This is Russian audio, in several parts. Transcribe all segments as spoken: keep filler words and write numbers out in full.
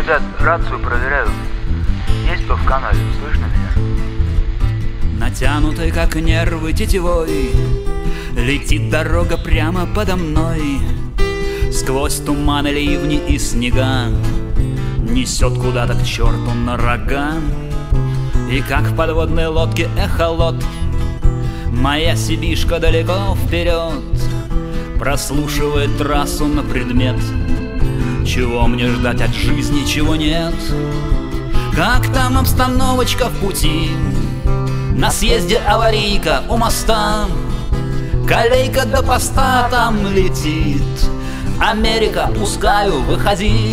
Ребят, рацию проверяю. Есть кто в канале? Слышно меня? Натянутый, как нервы, тетивой летит дорога прямо подо мной. Сквозь туманы, ливни и снега несет куда-то к черту на рога. И как в подводной лодке эхолот моя сибишка далеко вперед прослушивает трассу на предмет, чего мне ждать от жизни, чего нет. Как там обстановочка в пути? На съезде аварийка у моста, колейка до поста там летит. Америка, пускаю, выходи.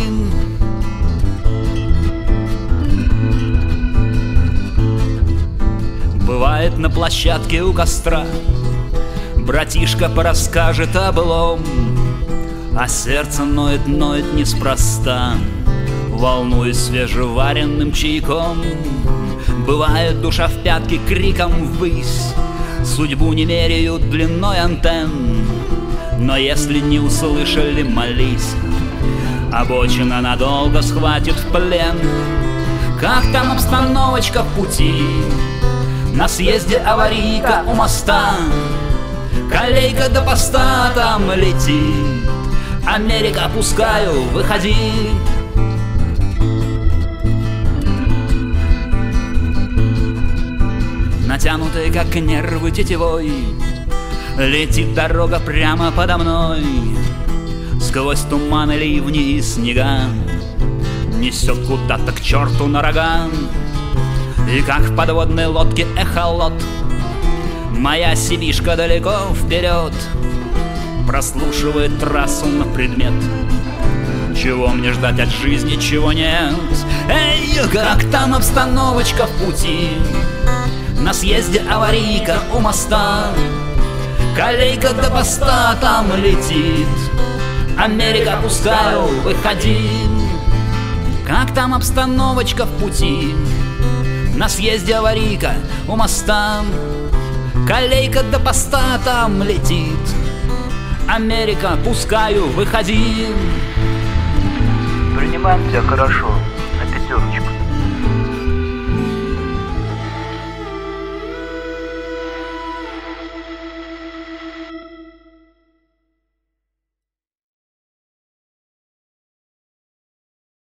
Бывает на площадке у костра братишка порасскажет облом, а сердце ноет, ноет неспроста, волнуясь свежеваренным чайком. Бывает душа в пятки криком ввысь, судьбу не меряют длиной антенн. Но если не услышали, молись, обочина надолго схватит в плен. Как там обстановочка в пути? На съезде аварийка у моста, колейка до поста там летит. Америка, пускаю, выходи. Натянутый, как нервы, тетивой летит дорога прямо подо мной. Сквозь туманы, ливни и снега несет куда-то к черту на рога. И как в подводной лодке эхолот моя сибишка далеко вперед прослушивает трассу на предмет, чего мне ждать от жизни, чего нет. Эй, как там обстановочка в пути? На съезде аварийка у моста, колейка до поста там летит. Америка, пускаю, выходи. Как там обстановочка в пути? На съезде аварийка у моста, колейка до поста там летит. Америка, пускаю, выходи. Принимаем тебя хорошо.